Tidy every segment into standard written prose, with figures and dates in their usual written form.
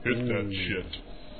Hit that shit.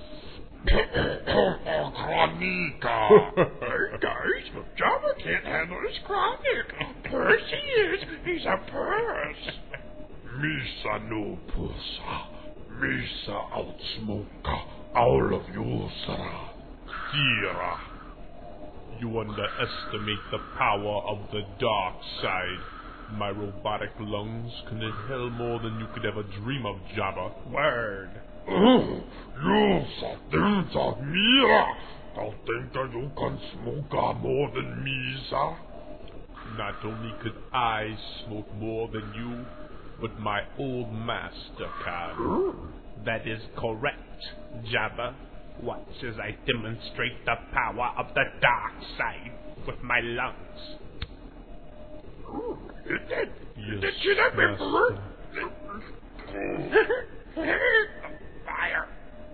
Chronica! Hey guys, Jabba can't handle his chronic. Percy is. He's a purse. Misa no pusa. Misa outsmoke all of you, Sarah. Kira. You underestimate the power of the dark side. My robotic lungs can inhale more than you could ever dream of, Jabba. Word. You things of Mira. Don't think that you can smoke more than Misa. Not only could I smoke more than you, but my old master can. That is correct, Jabba. Watch as I demonstrate the power of the dark side with my lungs. Did you that Emperor? Fire!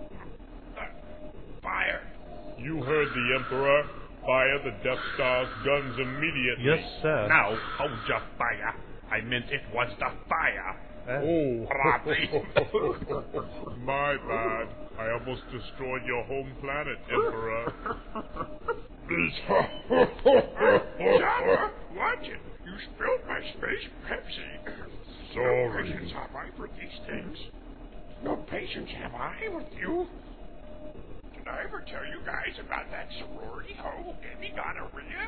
Fire! You heard the Emperor. Fire the Death Star's guns immediately. Yes, sir. Now, hold your fire. I meant it was the fire. Oh, Robbie. my bad. I almost destroyed your home planet, Emperor. Jabba, watch it. You spilled my space Pepsi. Sorry. No patience have I for these things. No patience have I with you. Did I ever tell you guys about that sorority hoe who gave me gonorrhea?